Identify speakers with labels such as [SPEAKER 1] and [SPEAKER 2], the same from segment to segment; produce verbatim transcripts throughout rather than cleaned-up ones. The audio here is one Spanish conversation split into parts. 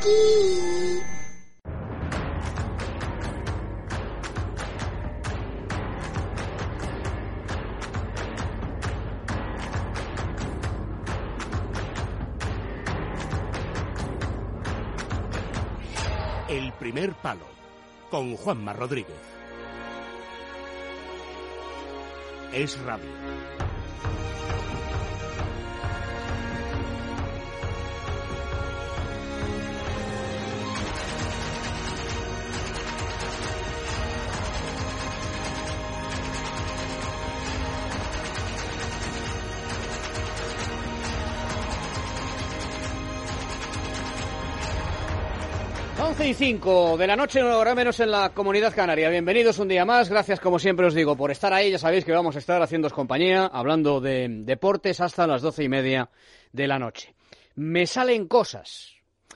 [SPEAKER 1] aquí.
[SPEAKER 2] El primer palo, con Juanma Rodríguez. Es radio.
[SPEAKER 3] once y cinco de la noche, una hora menos en la Comunidad Canaria. Bienvenidos un día más, gracias como siempre os digo por estar ahí. Ya sabéis que vamos a estar haciéndoos compañía, hablando de deportes hasta las doce y media de la noche. Me salen cosas.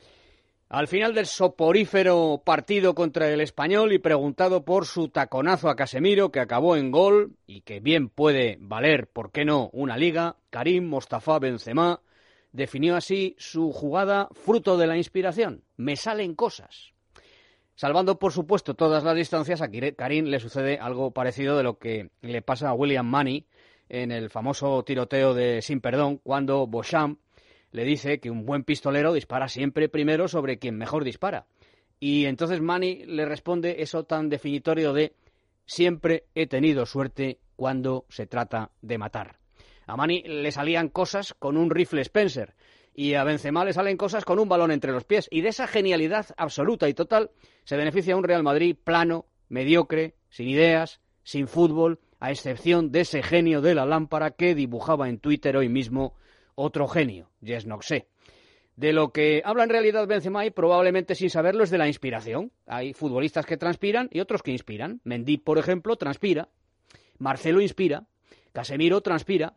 [SPEAKER 3] Al final del soporífero partido contra el Español y preguntado por su taconazo a Casemiro, que acabó en gol y que bien puede valer, ¿por qué no?, una liga, Karim Mostafa Benzema definió así su jugada fruto de la inspiración. Me salen cosas. Salvando, por supuesto, todas las distancias, a Karim le sucede algo parecido de lo que le pasa a William Manny en el famoso tiroteo de Sin Perdón, cuando Beauchamp le dice que un buen pistolero dispara siempre primero sobre quien mejor dispara. Y entonces Manny le responde eso tan definitorio de siempre he tenido suerte cuando se trata de matar. A Manny le salían cosas con un rifle Spencer y a Benzema le salen cosas con un balón entre los pies. Y de esa genialidad absoluta y total se beneficia un Real Madrid plano, mediocre, sin ideas, sin fútbol, a excepción de ese genio de la lámpara que dibujaba en Twitter hoy mismo otro genio, Jess Noxé. De lo que habla en realidad Benzema, y probablemente sin saberlo, es de la inspiración. Hay futbolistas que transpiran y otros que inspiran. Mendy, por ejemplo, transpira. Marcelo inspira. Casemiro transpira.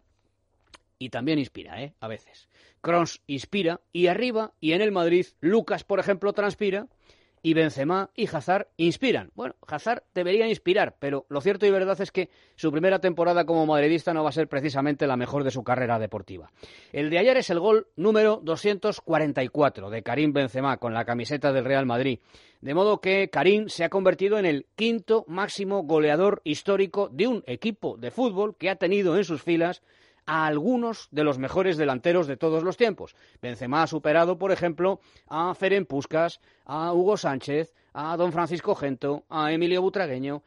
[SPEAKER 3] Y también inspira, ¿eh? A veces. Kroos inspira, y arriba, y en el Madrid, Lucas, por ejemplo, transpira, y Benzema y Hazard inspiran. Bueno, Hazard debería inspirar, pero lo cierto y verdad es que su primera temporada como madridista no va a ser precisamente la mejor de su carrera deportiva. El de ayer es el gol número doscientos cuarenta y cuatro de Karim Benzema con la camiseta del Real Madrid. De modo que Karim se ha convertido en el quinto máximo goleador histórico de un equipo de fútbol que ha tenido en sus filas a algunos de los mejores delanteros de todos los tiempos. Benzema ha superado, por ejemplo, a Ferenc Puskás, a Hugo Sánchez, a don Francisco Gento, a Emilio Butragueño,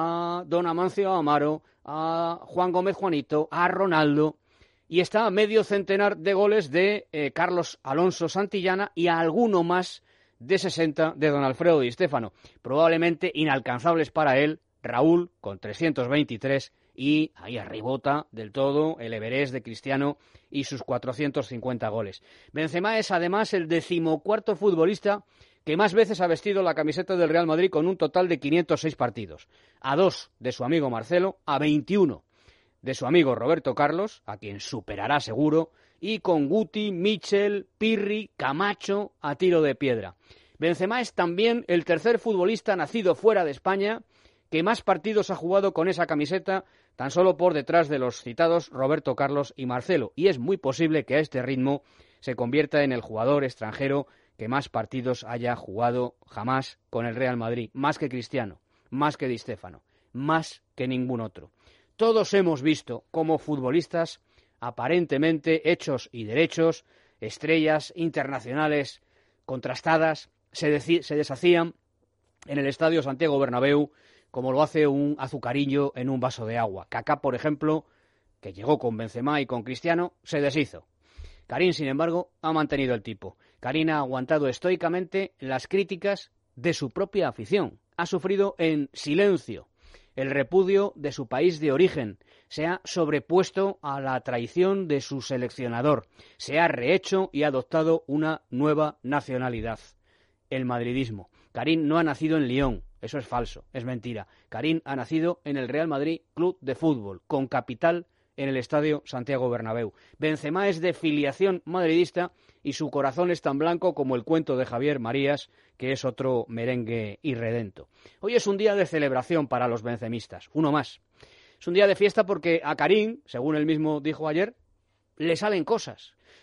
[SPEAKER 3] a don Amancio Amaro, a Juan Gómez Juanito, a Ronaldo, y está a medio centenar de goles de eh, Carlos Alonso Santillana y a alguno más de sesenta de don Alfredo Di Stéfano. Probablemente inalcanzables para él, Raúl, con trescientos veintitrés, y ahí arribota del todo el Everest de Cristiano y sus cuatrocientos cincuenta goles. Benzema es además el decimocuarto futbolista que más veces ha vestido la camiseta del Real Madrid con un total de quinientos seis partidos, a dos de su amigo Marcelo, a veintiuno de su amigo Roberto Carlos, a quien superará seguro, y con Guti, Michel, Pirri, Camacho a tiro de piedra. Benzema es también el tercer futbolista nacido fuera de España que más partidos ha jugado con esa camiseta, tan solo por detrás de los citados Roberto Carlos y Marcelo, y es muy posible que a este ritmo se convierta en el jugador extranjero que más partidos haya jugado jamás con el Real Madrid, más que Cristiano, más que Di Stéfano, más que ningún otro. Todos hemos visto cómo futbolistas aparentemente hechos y derechos, estrellas internacionales contrastadas, se, deci- se deshacían en el Estadio Santiago Bernabéu como lo hace un azucarillo en un vaso de agua. Kaká, por ejemplo, que llegó con Benzema y con Cristiano, se deshizo. Karim, sin embargo, ha mantenido el tipo. Karim ha aguantado estoicamente las críticas de su propia afición. Ha sufrido en silencio el repudio de su país de origen. Se ha sobrepuesto a la traición de su seleccionador. Se ha rehecho y ha adoptado una nueva nacionalidad, el madridismo. Karim no ha nacido en Lyon. Eso es falso, es mentira. Karim ha nacido en el Real Madrid Club de Fútbol, con capital en el Estadio Santiago Bernabéu. Benzema es de filiación madridista y su corazón es tan blanco como el cuento de Javier Marías, que es otro merengue irredento. Hoy es un día de celebración para los bencemistas, uno más. Es un día de fiesta porque a Karim, según él mismo dijo ayer, le salen cosas.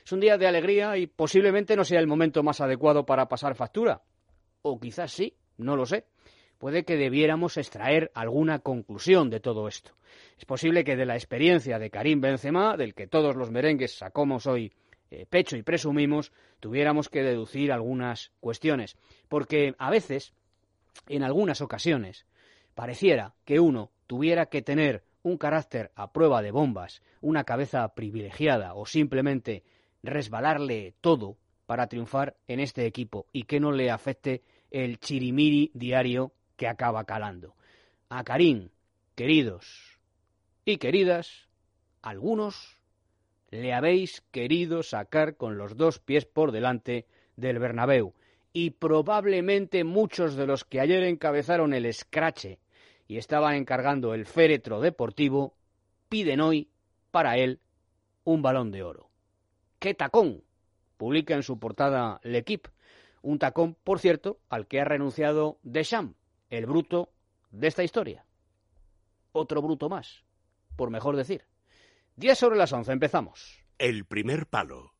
[SPEAKER 3] Es un día de alegría y posiblemente no sea el momento más adecuado para pasar factura. O quizás sí, no lo sé. Puede que debiéramos extraer alguna conclusión de todo esto. Es posible que de la experiencia de Karim Benzema, del que todos los merengues sacamos hoy eh, pecho y presumimos, tuviéramos que deducir algunas cuestiones. Porque a veces, en algunas ocasiones, pareciera que uno tuviera que tener un carácter a prueba de bombas, una cabeza privilegiada o simplemente resbalarle todo para triunfar en este equipo y que no le afecte el chirimiri diario que acaba calando. A Karim, queridos y queridas, algunos le habéis querido sacar con los dos pies por delante del Bernabéu y probablemente muchos de los que ayer encabezaron el escrache y estaban encargando el féretro deportivo piden hoy para él un Balón de Oro. ¡Qué tacón!, publica en su portada L'Equipe. Un tacón, por cierto, al que ha renunciado Deschamps, el bruto de esta historia. Otro bruto más, por mejor decir. diez sobre las once, empezamos.
[SPEAKER 2] El primer palo